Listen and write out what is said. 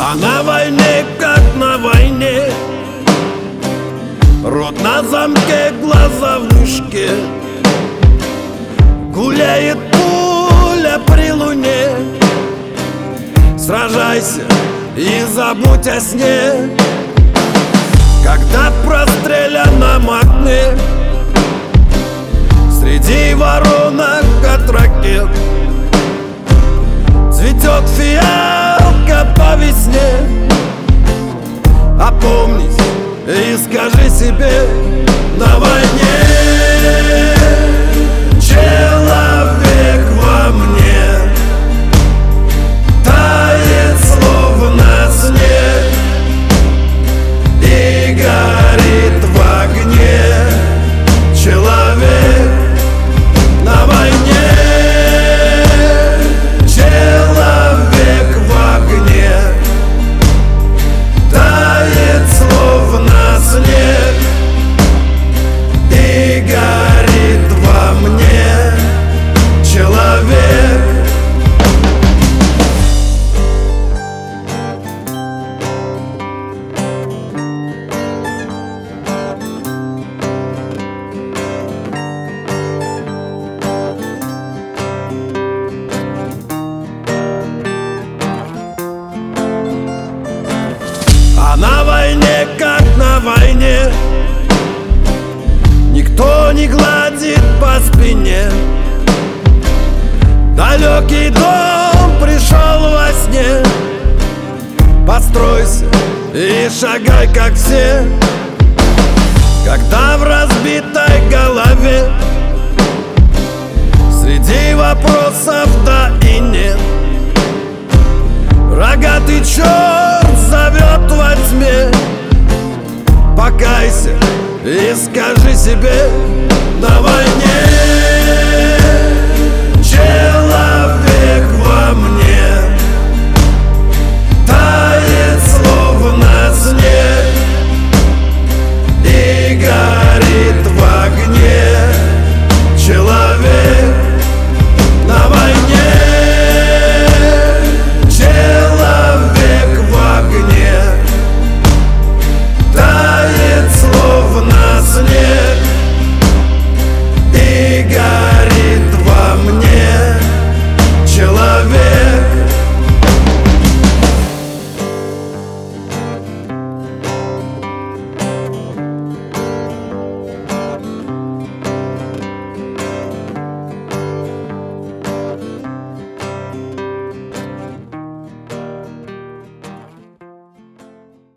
А на войне, как на войне, рот на замке, глаза в мешке. Гуляет пуля при луне. Сражайся и забудь о сне. Когда простреляно окне, среди воронок от ракет цветет фиалка по весне. Опомнись и скажи себе: на войне человек во мне тает, словно снег, и горит в огне. Человек на войне, человек в огне тает, словно снег, и горит во мне. Человек. А на войне, как на войне, никто не гладит по спине. Далекий дом пришел во сне. Постройся и шагай, как все. Когда в разбитой голове среди вопросов да и нет рогатый черт зовет во тьме, покайся и скажи себе: